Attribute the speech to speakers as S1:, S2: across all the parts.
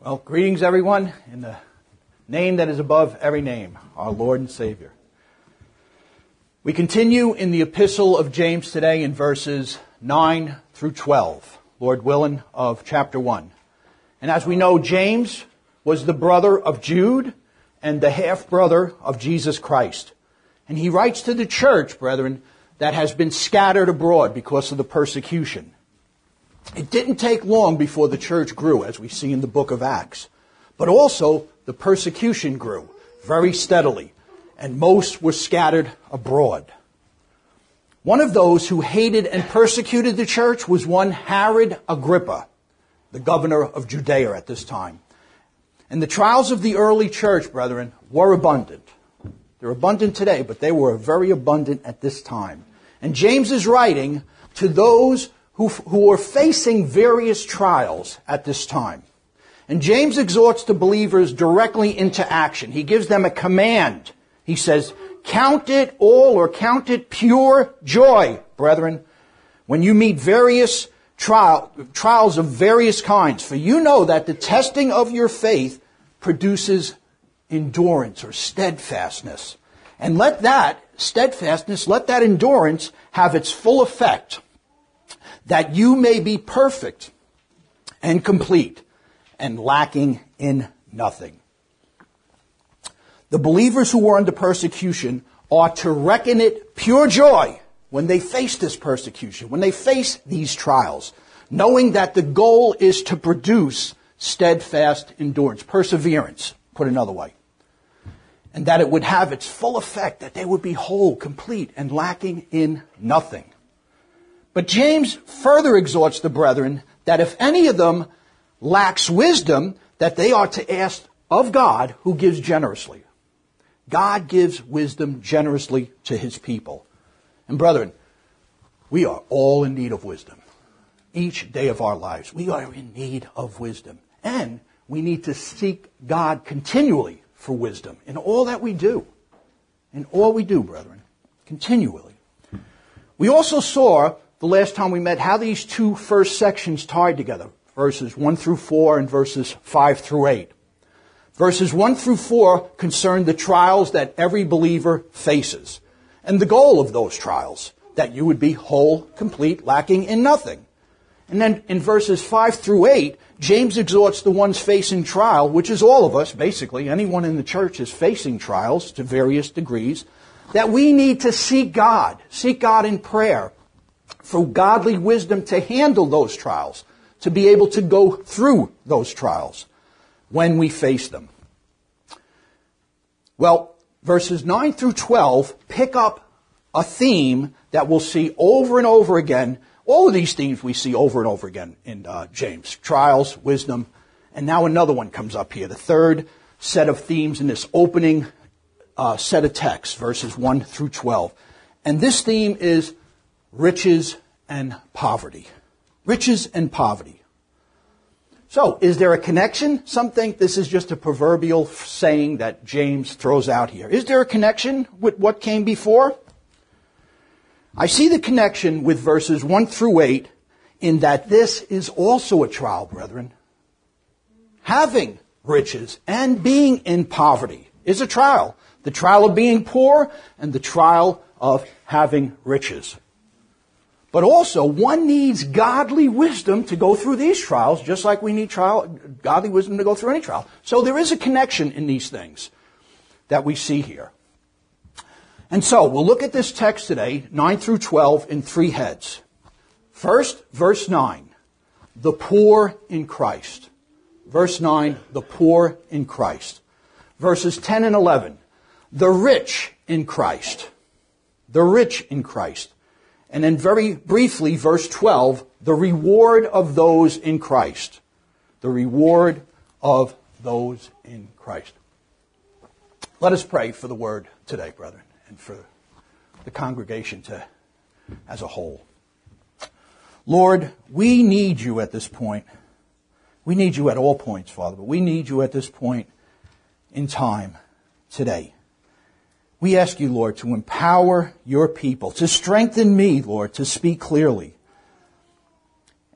S1: Well, greetings everyone, in the name that is above every name, our Lord and Savior. We continue in the epistle of James today in verses 9 through 12, Lord willing, of chapter 1. And as we know, James was the brother of Jude and the half-brother of Jesus Christ. And he writes to the church, brethren, that has been scattered abroad because of the persecution. It didn't take long before the church grew, as we see in the book of Acts. But also, the persecution grew very steadily, and most were scattered abroad. One of those who hated and persecuted the church was one Herod Agrippa, the governor of Judea at this time. And the trials of the early church, brethren, were abundant. They're abundant today, but they were very abundant at this time. And James is writing to those who are facing various trials at this time. And James exhorts the believers directly into action. He gives them a command. He says, count it all or count it pure joy, brethren, when you meet various trials of various kinds. For you know that the testing of your faith produces endurance or steadfastness. And let that steadfastness, let that endurance have its full effect, that you may be perfect and complete and lacking in nothing. The believers who were under persecution are to reckon it pure joy when they face this persecution, when they face these trials, knowing that the goal is to produce steadfast endurance, perseverance, put another way, and that it would have its full effect, that they would be whole, complete, and lacking in nothing. But James further exhorts the brethren that if any of them lacks wisdom, that they are to ask of God, who gives generously. God gives wisdom generously to his people. And brethren, we are all in need of wisdom. Each day of our lives, we are in need of wisdom. And we need to seek God continually for wisdom in all that we do. In all we do, brethren, continually. We also saw the last time we met how these two first sections tied together, verses 1 through 4 and verses 5 through 8. Verses 1 through 4 concern the trials that every believer faces, and the goal of those trials, that you would be whole, complete, lacking in nothing. And then in verses 5 through 8, James exhorts the ones facing trial, which is all of us, basically. Anyone in the church is facing trials to various degrees, that we need to seek God in prayer, for godly wisdom to handle those trials, to be able to go through those trials when we face them. Well, verses 9 through 12 pick up a theme that we'll see over and over again. All of these themes we see over and over again in James. Trials, wisdom, and now another one comes up here. The third set of themes in this opening set of texts, verses 1 through 12. And this theme is riches and poverty. Riches and poverty. So, is there a connection? Some think this is just a proverbial saying that James throws out here. Is there a connection with what came before? I see the connection with verses 1 through 8 in that this is also a trial, brethren. Having riches and being in poverty is a trial. The trial of being poor and the trial of having riches. But also, one needs godly wisdom to go through these trials, just like we need godly wisdom to go through any trial. So there is a connection in these things that we see here. And so, we'll look at this text today, 9 through 12, in three heads. First, verse 9, the poor in Christ. Verse 9, the poor in Christ. Verses 10 and 11, the rich in Christ. The rich in Christ. And then very briefly, verse 12, the reward of those in Christ. The reward of those in Christ. Let us pray for the word today, brethren, and for the congregation as a whole. Lord, we need you at this point. We need you at all points, Father, but we need you at this point in time today. We ask you, Lord, to empower your people, to strengthen me, Lord, to speak clearly, and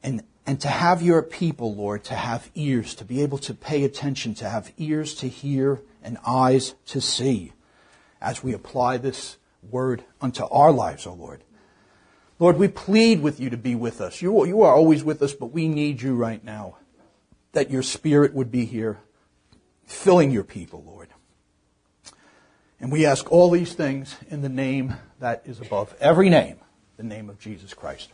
S1: And to have your people, Lord, to have ears, to be able to pay attention, to have ears to hear and eyes to see as we apply this word unto our lives, O Lord. Lord, we plead with you to be with us. You are always with us, but we need you right now, that your Spirit would be here, filling your people, Lord. And we ask all these things in the name that is above every name, the name of Jesus Christ.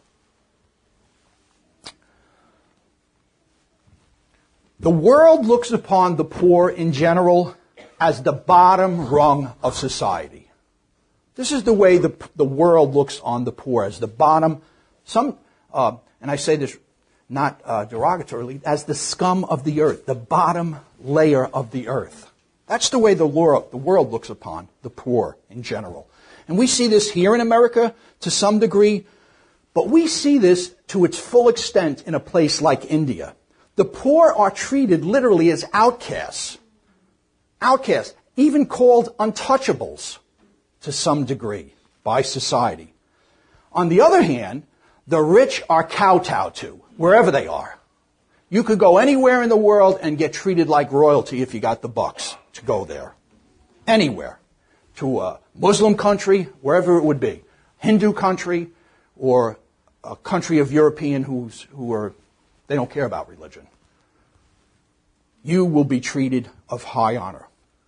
S1: The world looks upon the poor in general as the bottom rung of society. This is the way the world looks on the poor, as the bottom, and I say this not derogatorily, as the scum of the earth, the bottom layer of the earth. That's the way the world looks upon the poor in general. And we see this here in America to some degree, but we see this to its full extent in a place like India. The poor are treated literally as outcasts. Outcasts, even called untouchables to some degree by society. On the other hand, the rich are kowtowed to, wherever they are. You could go anywhere in the world and get treated like royalty if you got the bucks to go there. Anywhere. To a Muslim country, wherever it would be. Hindu country, or a country of European they don't care about religion. You will be treated of high honor.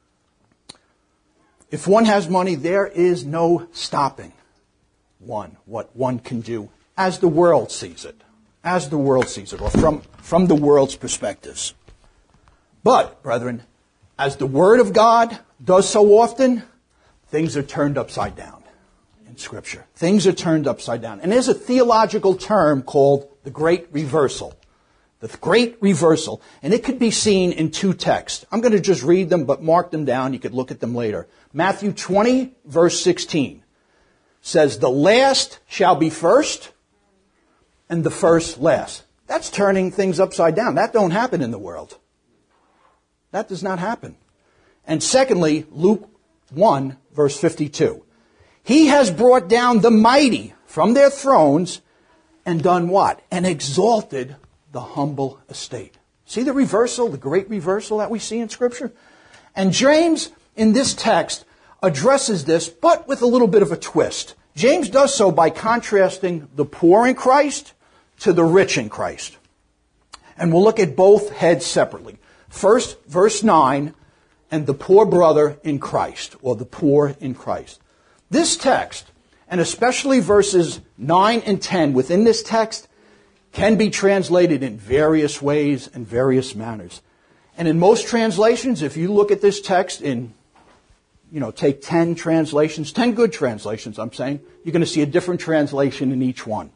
S1: If one has money, there is no stopping what one can do as the world sees it. As the world sees it, or from the world's perspectives. But, brethren, as the Word of God does so often, things are turned upside down in Scripture. Things are turned upside down. And there's a theological term called the Great Reversal. The Great Reversal. And it could be seen in two texts. I'm going to just read them, but mark them down. You could look at them later. Matthew 20, verse 16 says, "The last shall be first, and the first last." That's turning things upside down. That don't happen in the world. That does not happen. And secondly, Luke 1, verse 52. "He has brought down the mighty from their thrones and done what? And exalted the humble estate." See the reversal, the great reversal that we see in Scripture? And James, in this text, addresses this, but with a little bit of a twist. James does so by contrasting the poor in Christ to the rich in Christ. And we'll look at both heads separately. First, verse 9, and the poor brother in Christ, or the poor in Christ. This text, and especially verses 9 and 10 within this text, can be translated in various ways and various manners. And in most translations, if you look at this text in, take 10 translations, 10 good translations, I'm saying, you're going to see a different translation in each one.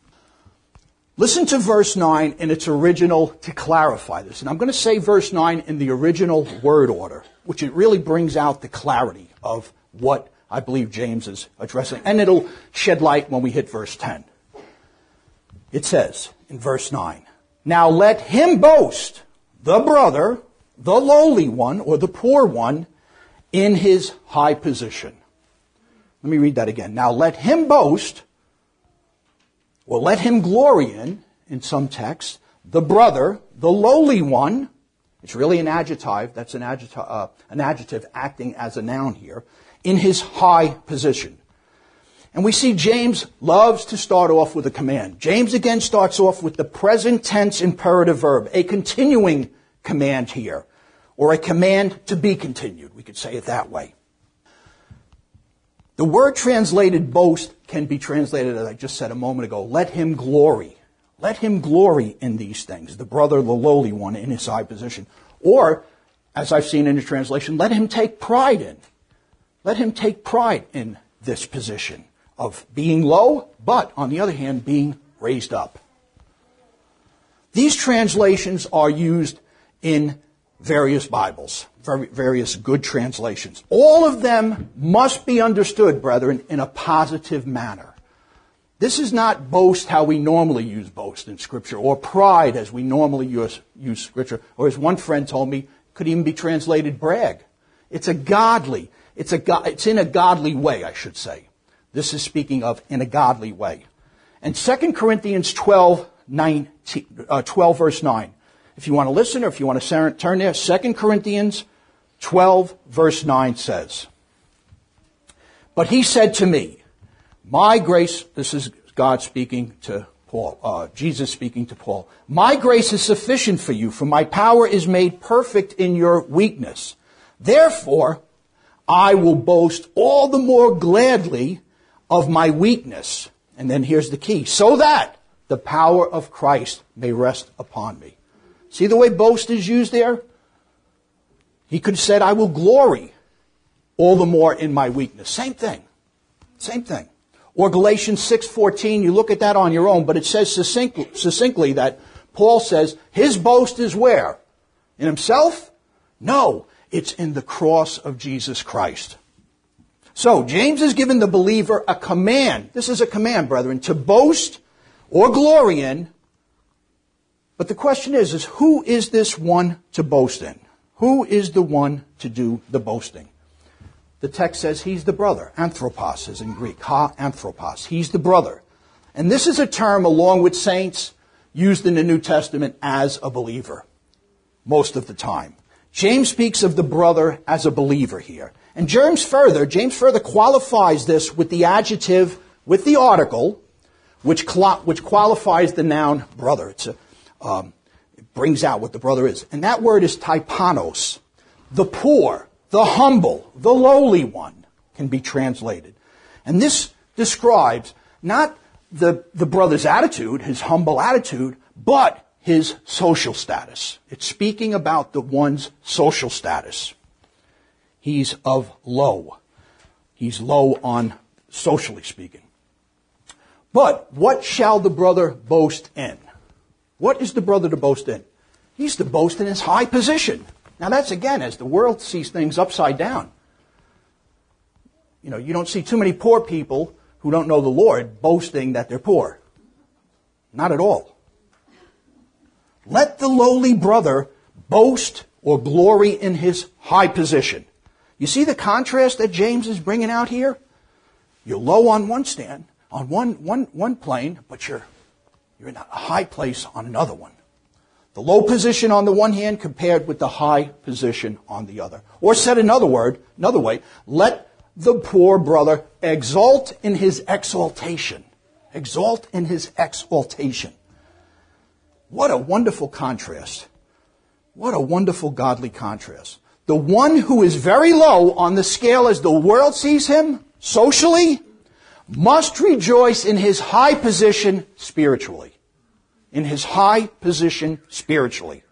S1: Listen to verse 9 in its original to clarify this. And I'm going to say verse 9 in the original word order, which it really brings out the clarity of what I believe James is addressing. And it'll shed light when we hit verse 10. It says in verse 9, "Now let him boast, the brother, the lowly one, or the poor one, in his high position." Let me read that again. "Now let him boast, or let him glory in some texts, the brother, the lowly one." It's really an adjective. That's an adjective acting as a noun here. "In his high position." And we see James loves to start off with a command. James again starts off with the present tense imperative verb, a continuing command here, or a command to be continued. We could say it that way. The word translated boast can be translated, as I just said a moment ago, let him glory. Let him glory in these things. The brother, the lowly one, in his high position. Or, as I've seen in the translation, let him take pride in. Let him take pride in this position of being low, but, on the other hand, being raised up. These translations are used in various Bibles, various good translations. All of them must be understood, brethren, in a positive manner. This is not boast how we normally use boast in Scripture, or pride as we normally use Scripture, or as one friend told me, could even be translated brag. It's in a godly way, I should say. This is speaking of in a godly way. And 2 Corinthians 12, 12 verse 9. If you want to listen or if you want to turn there, 2 Corinthians 12 verse 9 says, "But he said to me, my grace," this is God speaking to Paul, Jesus speaking to Paul, "my grace is sufficient for you, for my power is made perfect in your weakness. Therefore, I will boast all the more gladly of my weakness." And then here's the key, "so that the power of Christ may rest upon me." See the way boast is used there? He could have said, "I will glory all the more in my weakness." Same thing. Same thing. Or Galatians 6:14, you look at that on your own, but it says succinctly that Paul says his boast is where? In himself? No, it's in the cross of Jesus Christ. So, James has given the believer a command. This is a command, brethren, to boast or glory in. But the question is who is this one to boast in? Who is the one to do the boasting? The text says he's the brother. Anthropos is in Greek. Ha anthropos. He's the brother. And this is a term, along with saints, used in the New Testament as a believer. Most of the time. James speaks of the brother as a believer here. And James further qualifies this with the adjective, with the article, which qualifies the noun brother. It brings out what the brother is. And that word is typanos. The poor, the humble, the lowly one can be translated. And this describes not the brother's attitude, his humble attitude, but his social status. It's speaking about the one's social status. He's of low. He's low on socially speaking. But what shall the brother boast in? What is the brother to boast in? He's to boast in his high position. Now that's again as the world sees things upside down. You don't see too many poor people who don't know the Lord boasting that they're poor. Not at all. Let the lowly brother boast or glory in his high position. You see the contrast that James is bringing out here? You're low on one stand, on one plane, but you're in a high place on another one. The low position on the one hand compared with the high position on the other. Or said another way, let the poor brother exalt in his exaltation. Exalt in his exaltation. What a wonderful contrast. What a wonderful godly contrast. The one who is very low on the scale as the world sees him, socially, must rejoice in his high position spiritually. In his high position spiritually.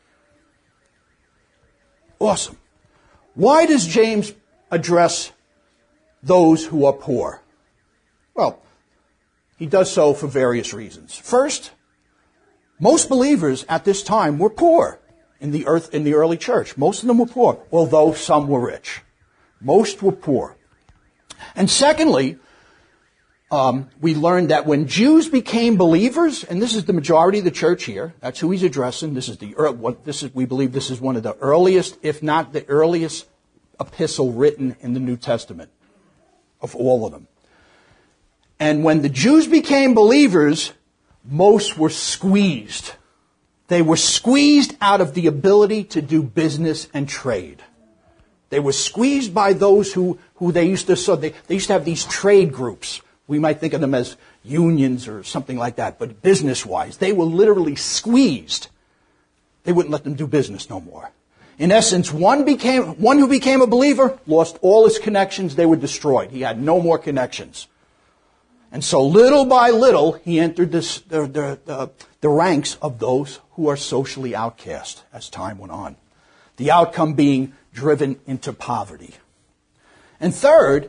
S1: Awesome. Why does James address those who are poor? Well, he does so for various reasons. First, most believers at this time were poor in the early church. Most of them were poor, although some were rich. Most were poor. And secondly, we learned that when Jews became believers, and this is the majority of the church here, that's who he's addressing. We believe this is one of the earliest, if not the earliest, epistle written in the New Testament of all of them. And when the Jews became believers, most were squeezed. They were squeezed out of the ability to do business and trade. They were squeezed by those who they used to, so they used to have these trade groups. We might think of them as unions or something like that, but business-wise, they were literally squeezed. They wouldn't let them do business no more. In essence, one who became a believer lost all his connections. They were destroyed. He had no more connections. And so little by little, he entered the ranks of those who are socially outcast as time went on. The outcome being driven into poverty. And third,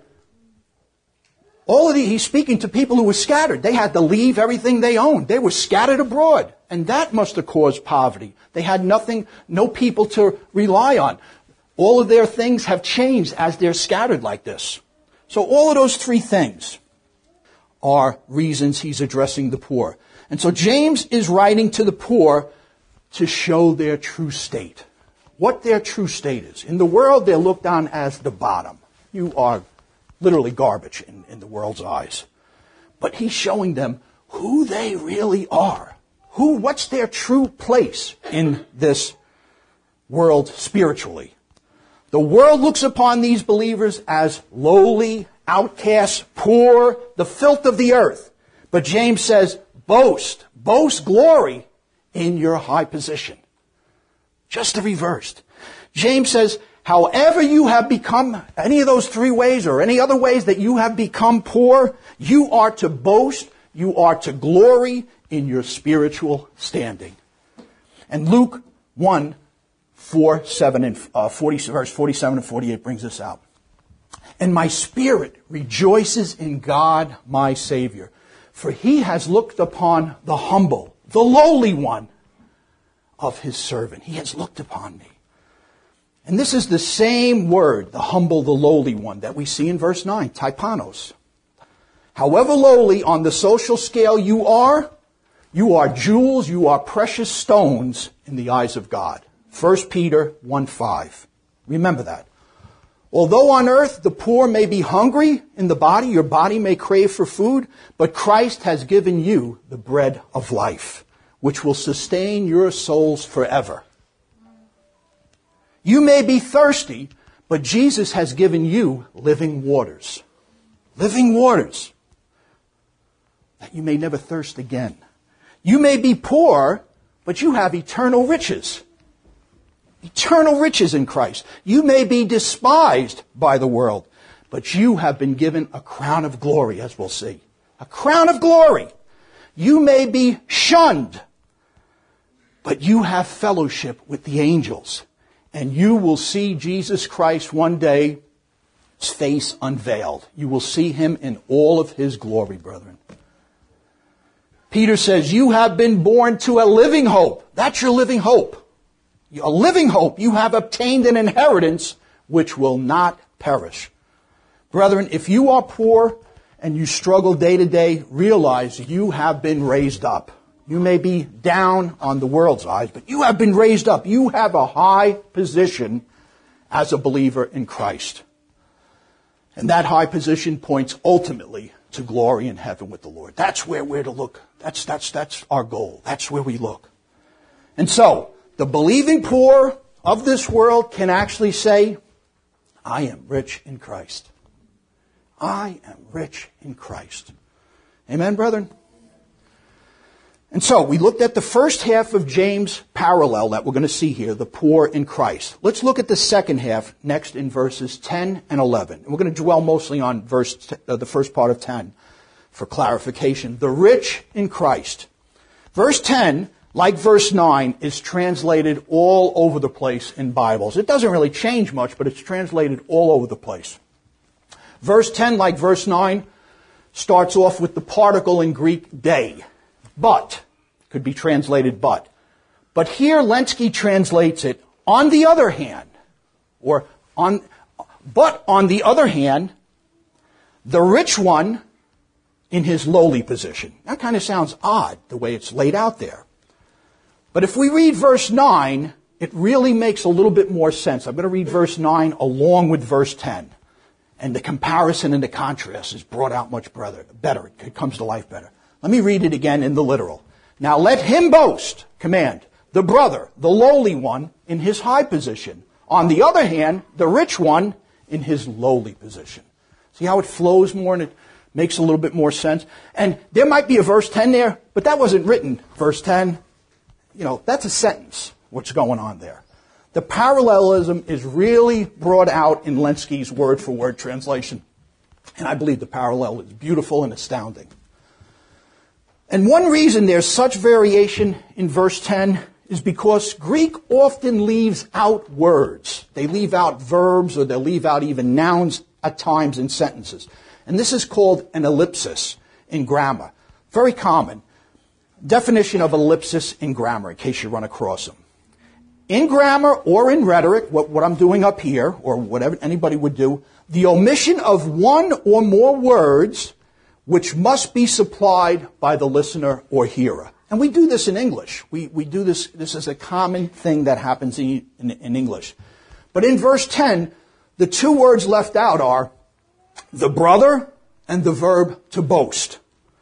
S1: he's speaking to people who were scattered. They had to leave everything they owned. They were scattered abroad. And that must have caused poverty. They had nothing, no people to rely on. All of their things have changed as they're scattered like this. So all of those three things are reasons he's addressing the poor. And so James is writing to the poor to show their true state. What their true state is. In the world, they're looked on as the bottom. You are literally garbage in the world's eyes. But he's showing them who they really are. what's their true place in this world spiritually? The world looks upon these believers as lowly, outcasts, poor, the filth of the earth. But James says, boast glory in your high position. Just the reversed. James says, however you have become, any of those three ways or any other ways that you have become poor, you are to boast, you are to glory in your spiritual standing. And Luke 1, 4:7 and verse 47 and 48 brings this out. And my spirit rejoices in God my Savior, for he has looked upon the humble, the lowly one of his servant. He has looked upon me. And this is the same word, the humble, the lowly one, that we see in verse 9, typanos. However lowly on the social scale you are jewels, you are precious stones in the eyes of God. 1 Peter 1:5. Remember that. Although on earth the poor may be hungry in the body, your body may crave for food, but Christ has given you the bread of life, which will sustain your souls forever. You may be thirsty, but Jesus has given you living waters. Living waters. That you may never thirst again. You may be poor, but you have eternal riches. Eternal riches in Christ. You may be despised by the world, but you have been given a crown of glory, as we'll see. A crown of glory. You may be shunned, but you have fellowship with the angels. And you will see Jesus Christ one day, his face unveiled. You will see him in all of his glory, brethren. Peter says, you have been born to a living hope. That's your living hope. A living hope. You have obtained an inheritance which will not perish. Brethren, if you are poor and you struggle day to day, realize you have been raised up. You may be down on the world's eyes, but you have been raised up. You have a high position as a believer in Christ. And that high position points ultimately to glory in heaven with the Lord. That's where we're to look. That's our goal. That's where we look. And so, the believing poor of this world can actually say, I am rich in Christ. I am rich in Christ. Amen, brethren? And so, we looked at the first half of James' parallel that we're going to see here, the poor in Christ. Let's look at the second half next in verses 10 and 11. And we're going to dwell mostly on the first part of 10 for clarification. The rich in Christ. Verse 10, like verse 9, is translated all over the place in Bibles. It doesn't really change much, but it's translated all over the place. Verse 10, like verse 9, starts off with the particle in Greek, day. But, could be translated but. But here Lenski translates it, on the other hand, but on the other hand, the rich one in his lowly position. That kind of sounds odd, the way it's laid out there. But if we read verse 9, it really makes a little bit more sense. I'm going to read verse 9 along with verse 10. And the comparison and the contrast is brought out much better. It comes to life better. Let me read it again in the literal. Now let him boast, command, the brother, the lowly one, in his high position. On the other hand, the rich one in his lowly position. See how it flows more and it makes a little bit more sense? And there might be a verse 10 there, but that wasn't written, verse 10. That's a sentence, what's going on there. The parallelism is really brought out in Lenski's word-for-word translation. And I believe the parallel is beautiful and astounding. And one reason there's such variation in verse 10 is because Greek often leaves out words. They leave out verbs or they leave out even nouns at times in sentences. And this is called an ellipsis in grammar. Very common. Definition of ellipsis in grammar, in case you run across them. In grammar or in rhetoric, what I'm doing up here, or whatever anybody would do, the omission of one or more words which must be supplied by the listener or hearer. And we do this in English. We do this is a common thing that happens in English. But in verse 10, the two words left out are the brother and the verb to boast.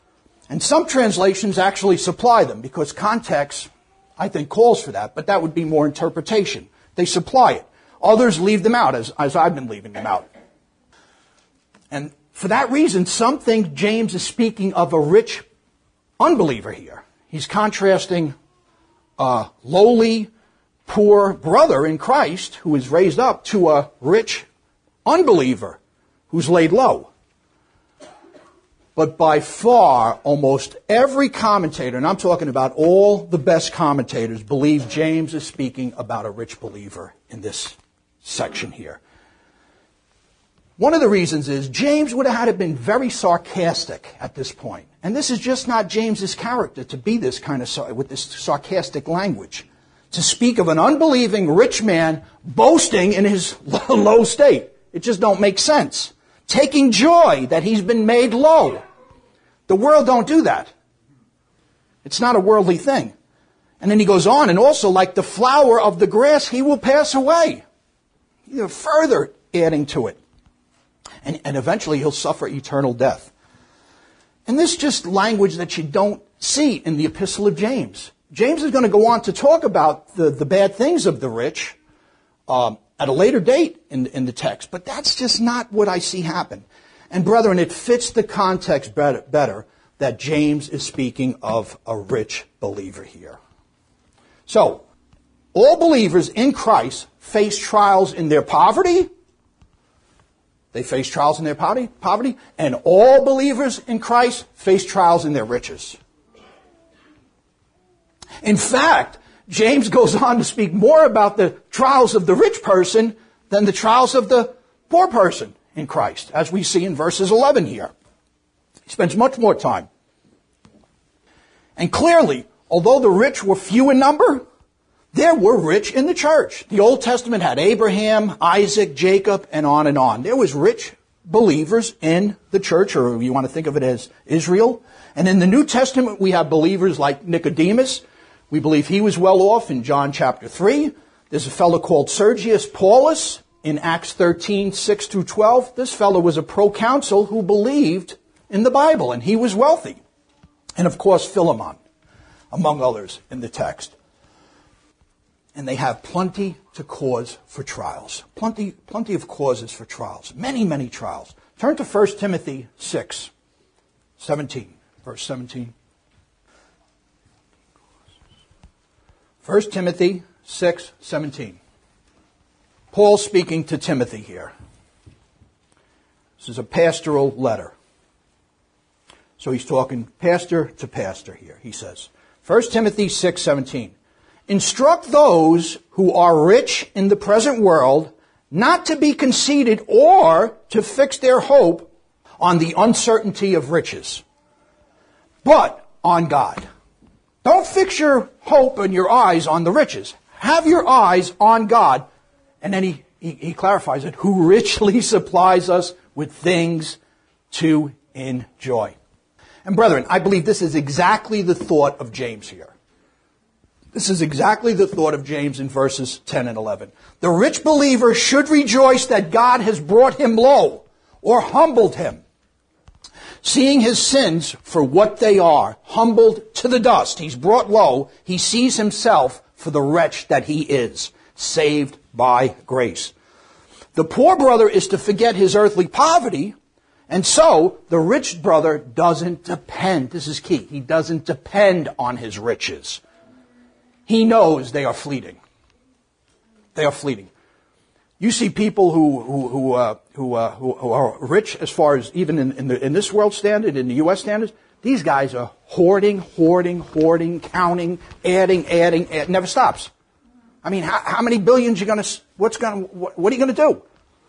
S1: And some translations actually supply them because context, I think, calls for that, but that would be more interpretation. They supply it. Others leave them out, as I've been leaving them out. And for that reason, some think James is speaking of a rich unbeliever here. He's contrasting a lowly, poor brother in Christ who is raised up to a rich unbeliever who's laid low. But by far, almost every commentator, and I'm talking about all the best commentators, believe James is speaking about a rich believer in this section here. One of the reasons is James would have had to been very sarcastic at this point. And this is just not James's character to be this kind of, with this sarcastic language. To speak of an unbelieving rich man boasting in his low state. It just don't make sense. Taking joy that he's been made low. The world don't do that. It's not a worldly thing. And then he goes on, and also like the flower of the grass, he will pass away. Further adding to it. And eventually he'll suffer eternal death. And this is just language that you don't see in the Epistle of James. James is going to go on to talk about the bad things of the rich at a later date in the text. But that's just not what I see happen. And brethren, it fits the context better that James is speaking of a rich believer here. So, all believers in Christ face trials in their poverty. They face trials in their poverty. And all believers in Christ face trials in their riches. In fact, James goes on to speak more about the trials of the rich person than the trials of the poor person in Christ, as we see in verses 11 here. He spends much more time. And clearly, although the rich were few in number, there were rich in the church. The Old Testament had Abraham, Isaac, Jacob, and on and on. There was rich believers in the church, or you want to think of it as Israel. And in the New Testament, we have believers like Nicodemus. We believe he was well off in John chapter 3. There's a fellow called Sergius Paulus in Acts 13, 6 through 12. This fellow was a proconsul who believed in the Bible, and he was wealthy. And of course, Philemon, among others in the text. And they have plenty to cause for trials. Plenty of causes for trials. Many, many trials. Turn to 1 Timothy 6, 17. Verse 17. 1 Timothy 6, 17. Paul speaking to Timothy here. This is a pastoral letter. So he's talking pastor to pastor here. He says, 1 Timothy 6, 17. Instruct those who are rich in the present world not to be conceited or to fix their hope on the uncertainty of riches, but on God. Don't fix your hope and your eyes on the riches. Have your eyes on God. And then he clarifies it, who richly supplies us with things to enjoy. And brethren, I believe this is exactly the thought of James here. This is exactly the thought of James in verses 10 and 11. The rich believer should rejoice that God has brought him low or humbled him, seeing his sins for what they are, humbled to the dust. He's brought low. He sees himself for the wretch that he is, saved by grace. The poor brother is to forget his earthly poverty, and so the rich brother doesn't depend. This is key. He doesn't depend on his riches. He knows they are fleeting. They are fleeting. You see people who are rich as far as even in this world standard, in the U.S. standards. These guys are hoarding, counting, adding. It never stops. I mean, how many billions what are you going to do?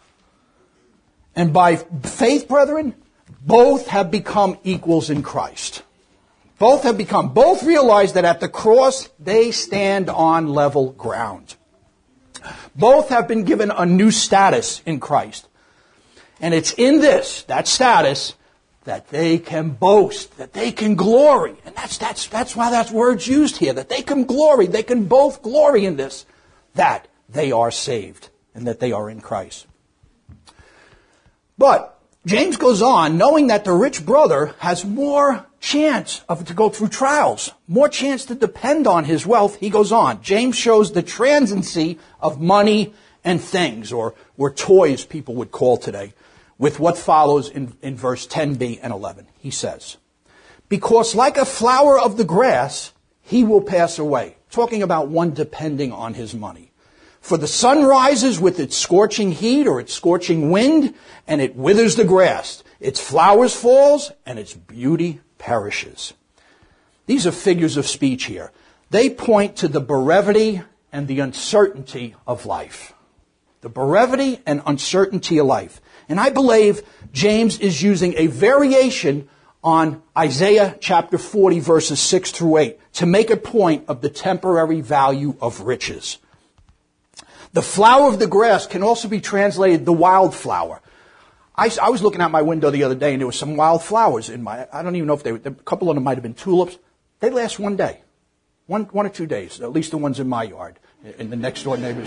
S1: And by faith, brethren, both have become equals in Christ. Both realize that at the cross, they stand on level ground. Both have been given a new status in Christ. And it's in that status, that they can boast, that they can glory. And that's why that word's used here, that they can glory. They can both glory in this, that they are saved and that they are in Christ. But James goes on, knowing that the rich brother has more chance to go through trials, more chance to depend on his wealth, he goes on. James shows the transiency of money and things, or toys people would call today, with what follows in verse 10b and 11. He says, because like a flower of the grass, he will pass away. Talking about one depending on his money. For the sun rises with its scorching heat or its scorching wind, and it withers the grass. Its flowers falls, and its beauty perishes. These are figures of speech here. They point to the brevity and the uncertainty of life. The brevity and uncertainty of life. And I believe James is using a variation on Isaiah chapter 40 verses 6 through 8 to make a point of the temporary value of riches. The flower of the grass can also be translated the wildflower. I was looking out my window the other day and there were some wild flowers in I don't even know if a couple of them might have been tulips. They last one day. One or 2 days, at least the ones in my yard, in the next door neighbors.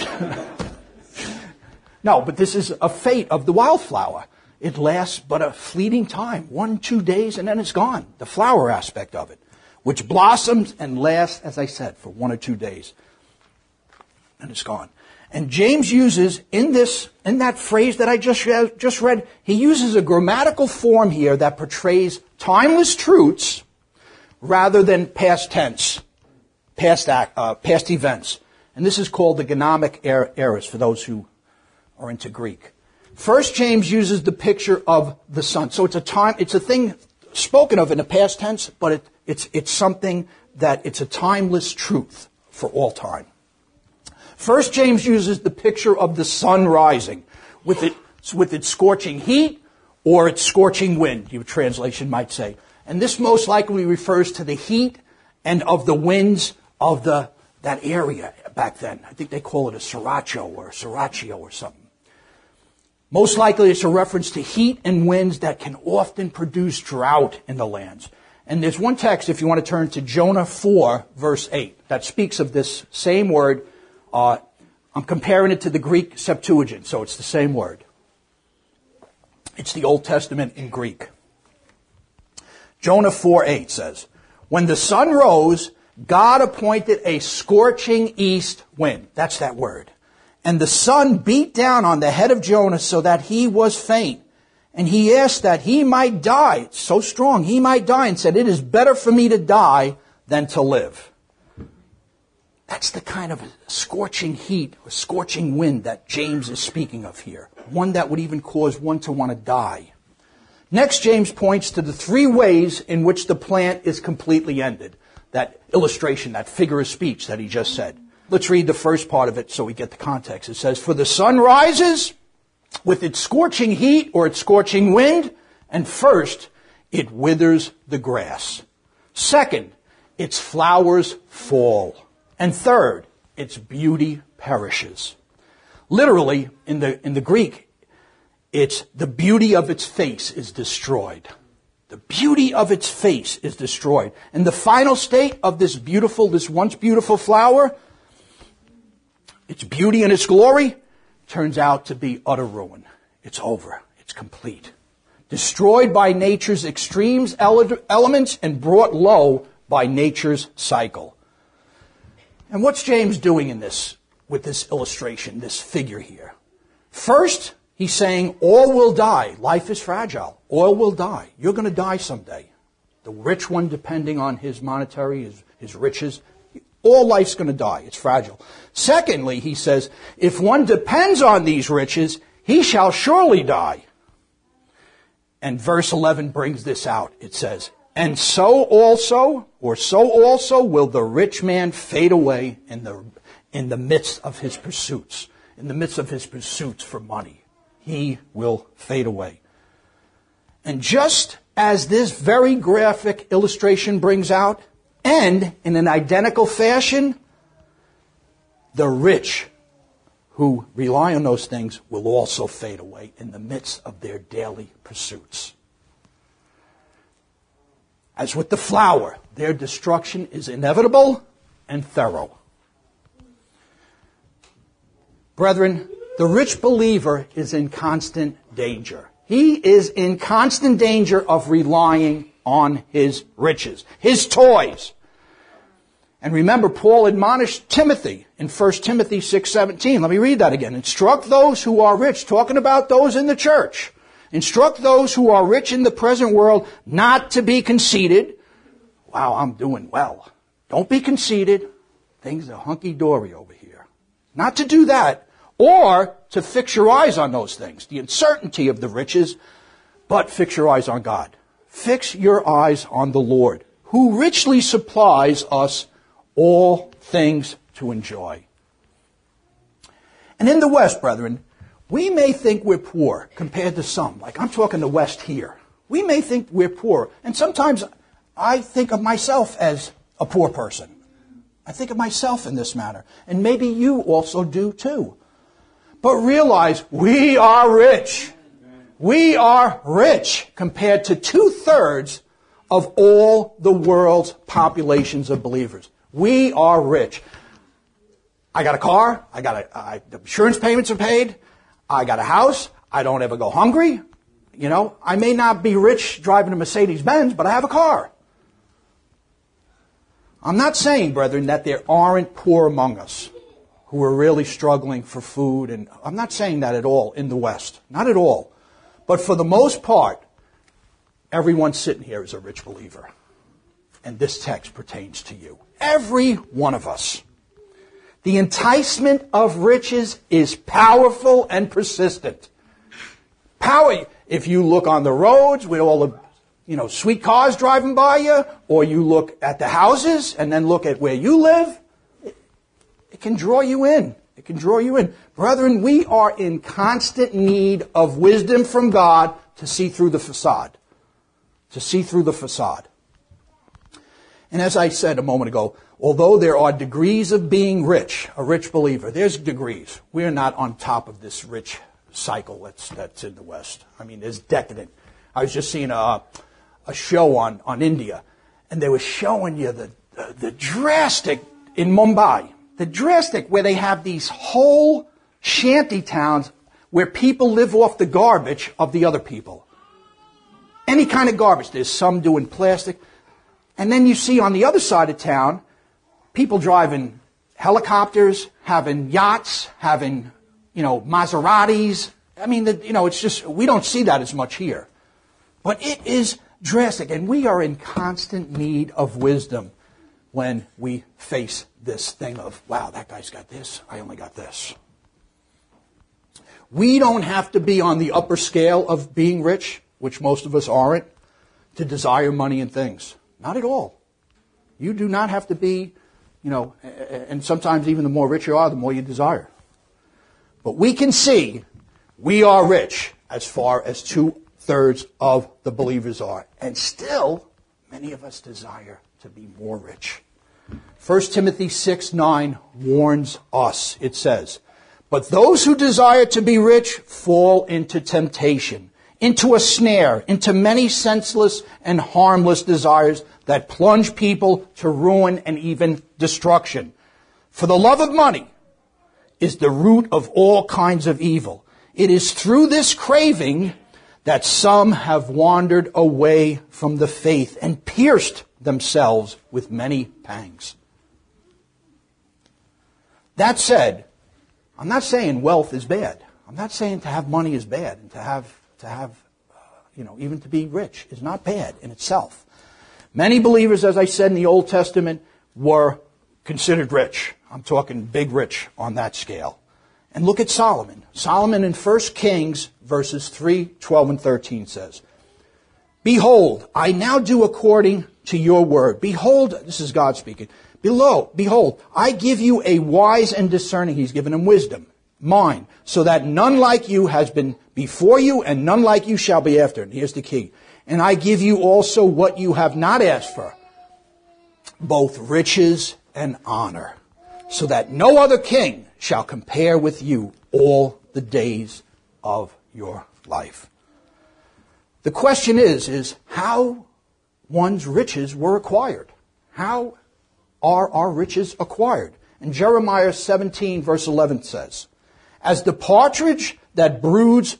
S1: No, but this is a fate of the wildflower. It lasts but a fleeting time, 1-2 days, and then it's gone. The flower aspect of it, which blossoms and lasts, as I said, for 1 or 2 days. And it's gone. And James uses in that phrase that I just read, he uses a grammatical form here that portrays timeless truths rather than past tense, past events. And this is called the gnomic aorist for those who are into Greek. First, James uses the picture of the sun. So it's a thing spoken of in the past tense, but it's something that it's a timeless truth for all time. First, James uses the picture of the sun rising with its scorching heat or its scorching wind, your translation might say. And this most likely refers to the heat and of the winds of that area back then. I think they call it a sriracha or something. Most likely it's a reference to heat and winds that can often produce drought in the lands. And there's one text, if you want to turn to Jonah 4, verse 8, that speaks of this same word. I'm comparing it to the Greek Septuagint, so it's the same word. It's the Old Testament in Greek. Jonah 4:8 says, when the sun rose, God appointed a scorching east wind. That's that word. And the sun beat down on the head of Jonah so that he was faint. And he asked that he might die. It's so strong. He might die and said, it is better for me to die than to live. That's the kind of scorching heat or scorching wind that James is speaking of here. One that would even cause one to want to die. Next, James points to the 3 ways in which the plant is completely ended. That illustration, that figure of speech that he just said. Let's read the first part of it so we get the context. It says, for the sun rises with its scorching heat or its scorching wind, and first, it withers the grass. Second, its flowers fall. And third, its beauty perishes. Literally, in the Greek, it's the beauty of its face is destroyed. The beauty of its face is destroyed. And the final state of this once beautiful flower, its beauty and its glory, turns out to be utter ruin. It's over. It's complete. Destroyed by nature's extremes, elements, and brought low by nature's cycle. And what's James doing with this illustration, this figure here? First, he's saying all will die. Life is fragile. All will die. You're going to die someday. The rich one, depending on his monetary, his riches, all life's going to die. It's fragile. Secondly, he says, if one depends on these riches, he shall surely die. And verse 11 brings this out. It says, and so also will the rich man fade away in the midst of his pursuits. In the midst of his pursuits for money. He will fade away. And just as this very graphic illustration brings out, and in an identical fashion, the rich who rely on those things will also fade away in the midst of their daily pursuits. As with the flower, their destruction is inevitable and thorough. Brethren, the rich believer is in constant danger. He is in constant danger of relying on his riches, his toys. And remember, Paul admonished Timothy in 1 Timothy 6:17. Let me read that again. Instruct those who are rich, talking about those in the church. Instruct those who are rich in the present world not to be conceited. Wow, I'm doing well. Don't be conceited. Things are hunky-dory over here. Not to do that, or to fix your eyes on those things, the uncertainty of the riches, but fix your eyes on God. Fix your eyes on the Lord, who richly supplies us all things to enjoy. And in the West, brethren, we may think we're poor compared to some. Like I'm talking the West here. We may think we're poor. And sometimes I think of myself as a poor person. I think of myself in this matter. And maybe you also do too. But realize we are rich. We are rich compared to 2/3 of all the world's populations of believers. We are rich. I got a car. The insurance payments are paid. I got a house. I don't ever go hungry. You know, I may not be rich driving a Mercedes-Benz, but I have a car. I'm not saying, brethren, that there aren't poor among us who are really struggling for food. And I'm not saying that at all in the West. Not at all. But for the most part, everyone sitting here is a rich believer. And this text pertains to you. Every one of us. The enticement of riches is powerful and persistent. Power. If you look on the roads with all the, sweet cars driving by you, or you look at the houses and then look at where you live, it can draw you in. It can draw you in. Brethren, we are in constant need of wisdom from God to see through the facade. To see through the facade. And as I said a moment ago, although there are degrees of being rich, a rich believer, there's degrees. We're not on top of this rich cycle that's in the West. I mean, there's decadent. I was just seeing a show on India, and they were showing you the drastic, in Mumbai, the drastic where they have these whole shanty towns where people live off the garbage of the other people. Any kind of garbage. There's some doing plastic. And then you see on the other side of town, people driving helicopters, having yachts, having, Maseratis. I mean, it's just, we don't see that as much here. But it is drastic, and we are in constant need of wisdom when we face this thing of, wow, that guy's got this, I only got this. We don't have to be on the upper scale of being rich, which most of us aren't, to desire money and things. Not at all. You do not have to be, and sometimes even the more rich you are, the more you desire. But we can see we are rich as far as 2/3 of the believers are. And still, many of us desire to be more rich. 1 Timothy 6:9 warns us. It says, "But those who desire to be rich fall into temptation, into a snare, into many senseless and harmless desires that plunge people to ruin and even destruction. For the love of money is the root of all kinds of evil. It is through this craving that some have wandered away from the faith and pierced themselves with many pangs." That said, I'm not saying wealth is bad. I'm not saying to have money is bad, and to have even to be rich is not bad in itself. Many believers, as I said in the Old Testament, were considered rich. I'm talking big rich on that scale. And look at Solomon. Solomon in 1 Kings verses 3, 12, and 13 says, "Behold, I now do according to your word. Behold," this is God speaking, "Behold, I give you a wise and discerning," he's given him wisdom, "mind, so that none like you has been before you, and none like you shall be after." And here's the key. "And I give you also what you have not asked for, both riches and honor, so that no other king shall compare with you all the days of your life." The question is how one's riches were acquired. How are our riches acquired? And Jeremiah 17 verse 11 says, "As the partridge that broods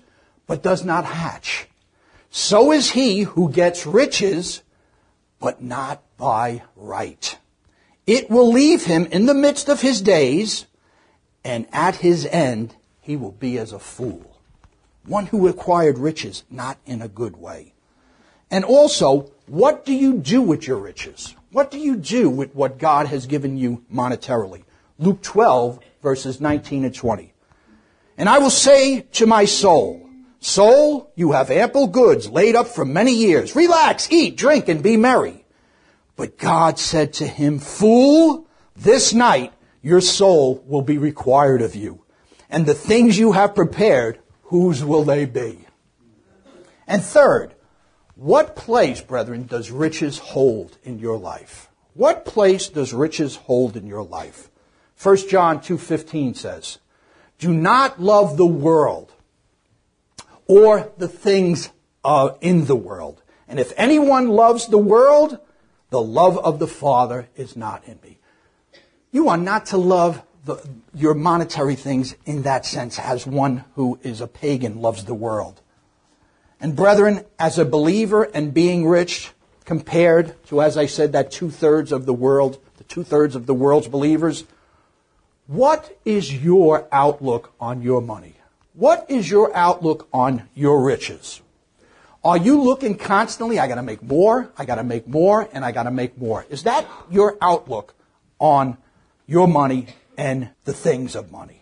S1: but does not hatch. So is he who gets riches, but not by right. It will leave him in the midst of his days, and at his end he will be as a fool, one who acquired riches not in a good way. And also, what do you do with your riches? What do you do with what God has given you monetarily? Luke 12, verses 19 and 20. And I will say to my soul, soul, you have ample goods laid up for many years. Relax, eat, drink, and be merry. But God said to him, fool, this night your soul will be required of you. And the things you have prepared, whose will they be? And third, what place, brethren, does riches hold in your life? What place does riches hold in your life? 1 John 2:15 says, do not love the world or the things in the world. And if anyone loves the world, the love of the Father is not in me. You are not to love your monetary things in that sense as one who is a pagan loves the world. And brethren, as a believer and being rich compared to, as I said, that two-thirds of the world, the two-thirds of the world's believers, what is your outlook on your money? What is your outlook on your riches? Are you looking constantly, I got to make more, and I got to make more? Is that your outlook on your money and the things of money?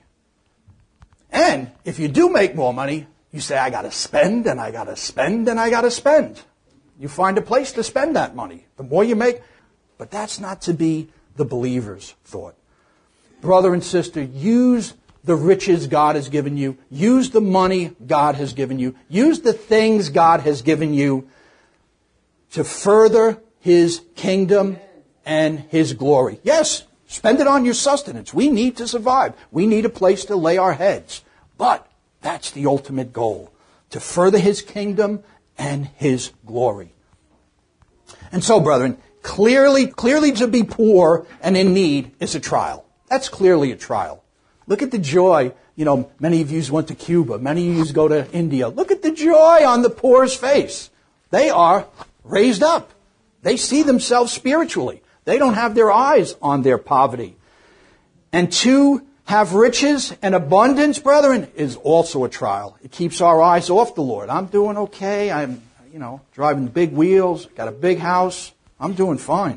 S1: And if you do make more money, you say, I got to spend, and I got to spend, and I got to spend. You find a place to spend that money. The more you make, but that's not to be the believer's thought. Brother and sister, use the riches God has given you. Use the money God has given you. Use the things God has given you to further His kingdom and His glory. Yes, spend it on your sustenance. We need to survive. We need a place to lay our heads. But that's the ultimate goal, to further His kingdom and His glory. And so, brethren, clearly to be poor and in need is a trial. That's clearly a trial. Look at the joy. Many of you went to Cuba. Many of you go to India. Look at the joy on the poor's face. They are raised up. They see themselves spiritually. They don't have their eyes on their poverty. And to have riches and abundance, brethren, is also a trial. It keeps our eyes off the Lord. I'm doing okay. I'm, driving big wheels, got a big house. I'm doing fine.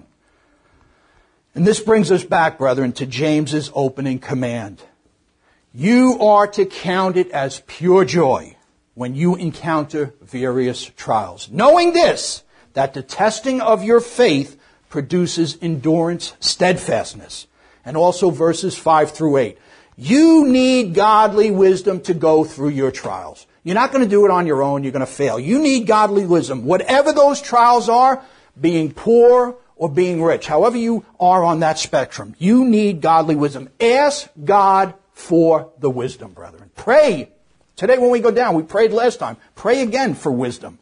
S1: And this brings us back, brethren, to James's opening command. You are to count it as pure joy when you encounter various trials, knowing this, that the testing of your faith produces endurance, steadfastness. And also verses 5 through 8. You need godly wisdom to go through your trials. You're not going to do it on your own. You're going to fail. You need godly wisdom. Whatever those trials are, being poor or being rich, however you are on that spectrum, you need godly wisdom. Ask God for the wisdom, brethren. Pray. Today when we go down, we prayed last time. Pray again for wisdom.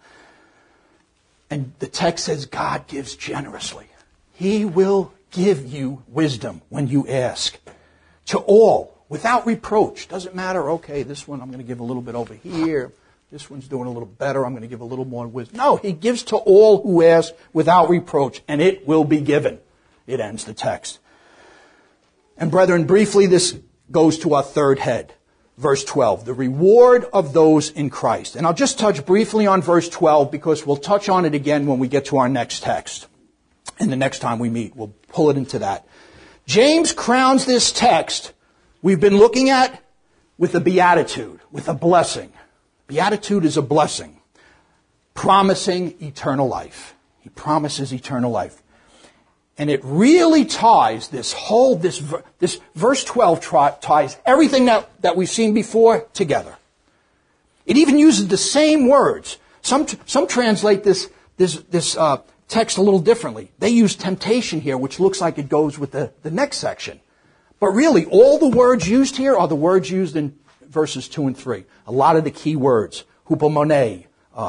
S1: And the text says God gives generously. He will give you wisdom when you ask. To all, without reproach. Doesn't matter, okay, this one I'm going to give a little bit over here. This one's doing a little better. I'm going to give a little more wisdom. No, He gives to all who ask without reproach, and it will be given. It ends the text. And brethren, briefly, this goes to our third head. Verse 12, the reward of those in Christ. And I'll just touch briefly on verse 12 because we'll touch on it again when we get to our next text. And the next time we meet, we'll pull it into that. James crowns this text we've been looking at with a beatitude, with a blessing. Beatitude is a blessing, promising eternal life. He promises eternal life. And it really ties this verse 12 ties everything that we've seen before together. It even uses the same words. Some translate this text a little differently. They use temptation here, which looks like it goes with the next section. But really, all the words used here are the words used in verses 2 and 3. A lot of the key words, hupomone,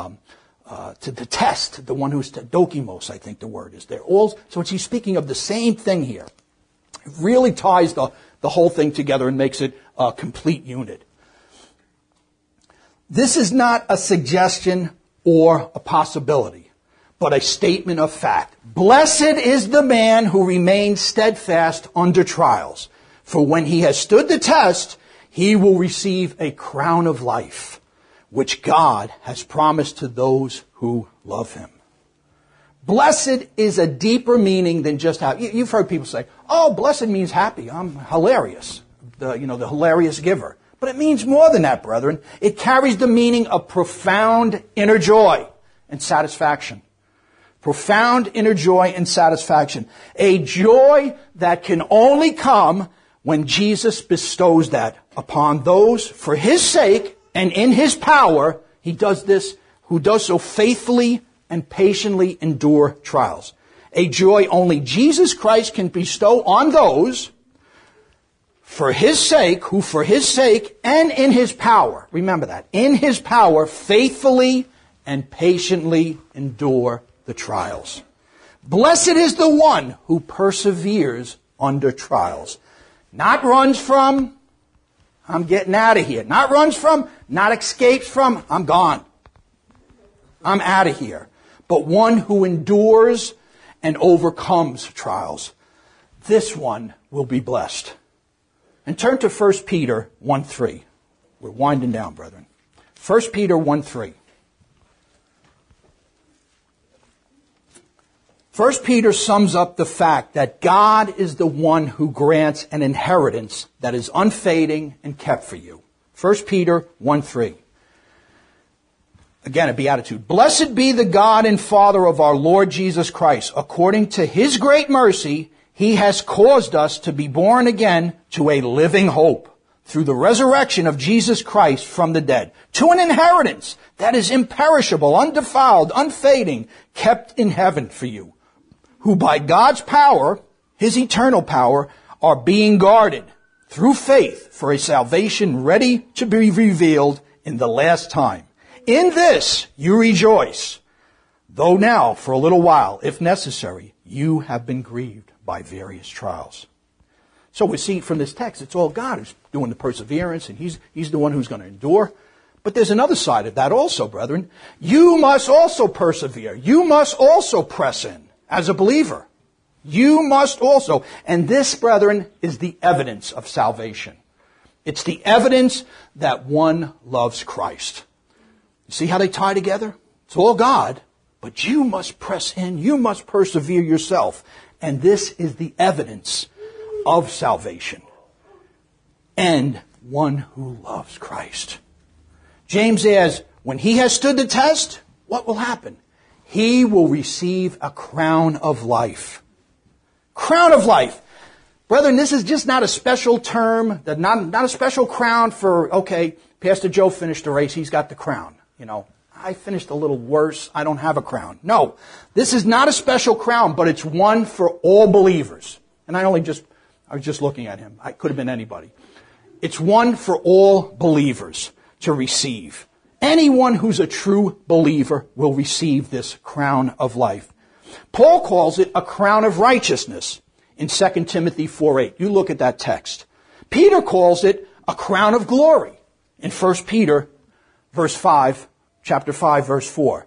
S1: to detest, the one who's dokimos, I think the word is there. So he's speaking of the same thing here. It really ties the whole thing together and makes it a complete unit. This is not a suggestion or a possibility, but a statement of fact. Blessed is the man who remains steadfast under trials, for when he has stood the test, he will receive a crown of life, which God has promised to those who love him. Blessed is a deeper meaning than just happy. You've heard people say, oh, blessed means happy. I'm hilarious. The hilarious giver. But it means more than that, brethren. It carries the meaning of profound inner joy and satisfaction. Profound inner joy and satisfaction. A joy that can only come when Jesus bestows that upon those for his sake and in his power. He does this, who does so faithfully and patiently endure trials. A joy only Jesus Christ can bestow on those for his sake, who for his sake and in his power, remember that, in his power, faithfully and patiently endure the trials. Blessed is the one who perseveres under trials. Not runs from, I'm getting out of here. Not runs from, not escapes from, I'm gone. I'm out of here. But one who endures and overcomes trials. This one will be blessed. And turn to 1 Peter 1:3. We're winding down, brethren. 1 Peter 1:3. 1 Peter sums up the fact that God is the one who grants an inheritance that is unfading and kept for you. 1 Peter 1:3. Again, a beatitude. Blessed be the God and Father of our Lord Jesus Christ. According to his great mercy, he has caused us to be born again to a living hope through the resurrection of Jesus Christ from the dead, to an inheritance that is imperishable, undefiled, unfading, kept in heaven for you, who by God's power, his eternal power, are being guarded through faith for a salvation ready to be revealed in the last time. In this you rejoice, though now for a little while, if necessary, you have been grieved by various trials. So we see from this text, it's all God who's doing the perseverance, and he's the one who's going to endure. But there's another side of that also, brethren. You must also persevere. You must also press in as a believer. You must also. And this, brethren, is the evidence of salvation. It's the evidence that one loves Christ. You see how they tie together? It's all God, but you must press in. You must persevere yourself. And this is the evidence of salvation. And one who loves Christ. James says, when he has stood the test, what will happen? He will receive a crown of life. Crown of life. Brethren, this is just not a special term, not a special crown for, okay, Pastor Joe finished the race, he's got the crown. I finished a little worse, I don't have a crown. No, this is not a special crown, but it's one for all believers. And I was just looking at him. I could have been anybody. It's one for all believers to receive. Anyone who's a true believer will receive this crown of life. Paul calls it a crown of righteousness in 2 Timothy 4:8. You look at that text. Peter calls it a crown of glory in 1 Peter chapter 5, verse 4.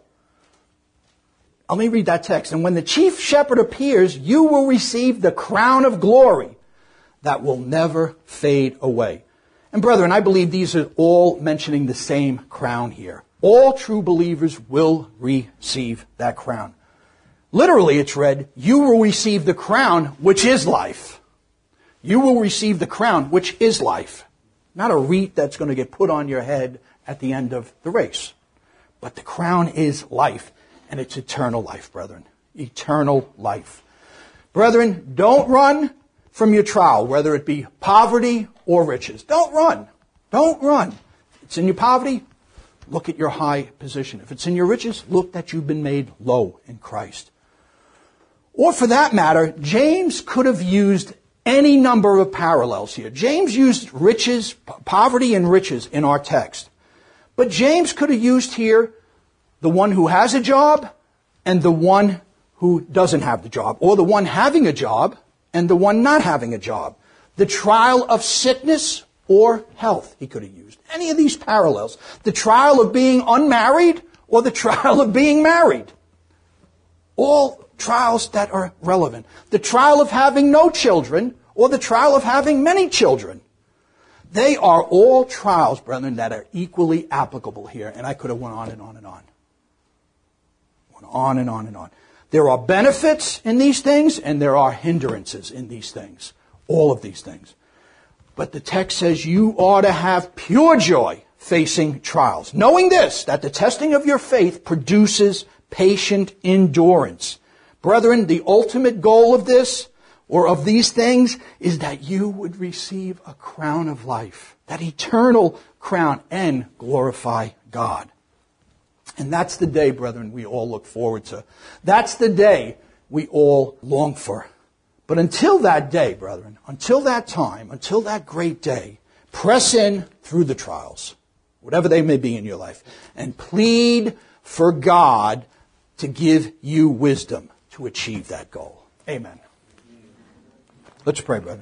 S1: Let me read that text. And when the chief shepherd appears, you will receive the crown of glory that will never fade away. And brethren, I believe these are all mentioning the same crown here. All true believers will receive that crown. Literally, it's read, you will receive the crown which is life. You will receive the crown which is life. Not a wreath that's going to get put on your head at the end of the race. But the crown is life, and it's eternal life, brethren. Eternal life. Brethren, don't run from your trial, whether it be poverty or riches. Don't run. Don't run. If it's in your poverty, look at your high position. If it's in your riches, look that you've been made low in Christ. Or for that matter, James could have used any number of parallels here. James used riches, poverty and riches in our text. But James could have used here the one who has a job and the one who doesn't have the job, or the one having a job and the one not having a job. The trial of sickness or health he could have used. Any of these parallels. The trial of being unmarried or the trial of being married. All trials that are relevant. The trial of having no children or the trial of having many children. They are all trials, brethren, that are equally applicable here. And I could have went on and on and on. Went on and on and on. There are benefits in these things and there are hindrances in these things. All of these things. But the text says you ought to have pure joy facing trials. Knowing this, that the testing of your faith produces patient endurance. Brethren, the ultimate goal of this, or of these things, is that you would receive a crown of life. That eternal crown and glorify God. And that's the day, brethren, we all look forward to. That's the day we all long for. But until that day, brethren, until that time, until that great day, press in through the trials, whatever they may be in your life, and plead for God to give you wisdom to achieve that goal. Amen. Let's pray, brethren.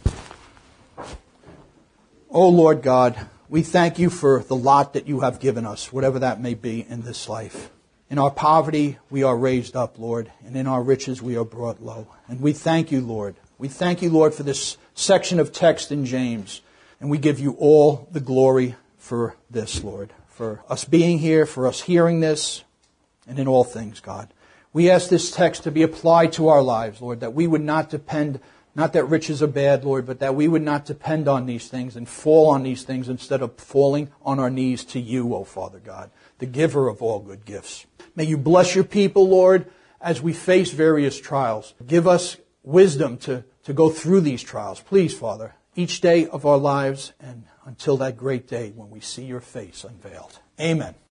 S1: Oh, Lord God, we thank you for the lot that you have given us, whatever that may be in this life. In our poverty, we are raised up, Lord, and in our riches, we are brought low. And we thank you, Lord. We thank you, Lord, for this section of text in James. And we give you all the glory for this, Lord, for us being here, for us hearing this, and in all things, God. We ask this text to be applied to our lives, Lord, that we would not depend, not that riches are bad, Lord, but that we would not depend on these things and fall on these things instead of falling on our knees to you, O Father God, the giver of all good gifts. May you bless your people, Lord, as we face various trials. Give us wisdom to go through these trials. Please, Father, each day of our lives and until that great day when we see your face unveiled. Amen.